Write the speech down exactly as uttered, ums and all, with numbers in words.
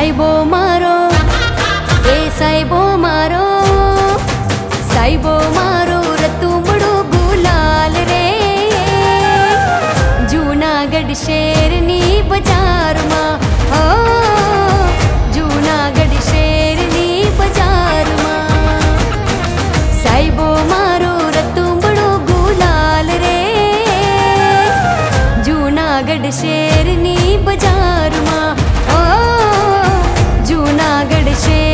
સાહેબો મારો એ સાહેબો મારો સાહેબો મારો રતુમડો ગુલાલ રે જૂનાગઢ શહેરની બજારમાં હો જૂનાગઢ શહેરની બજારમાં સાહેબો મારો રતુમડો ગુલાલ રે જૂનાગઢ શહેરની બજારમાં ઓ જૂનાગઢ શહેર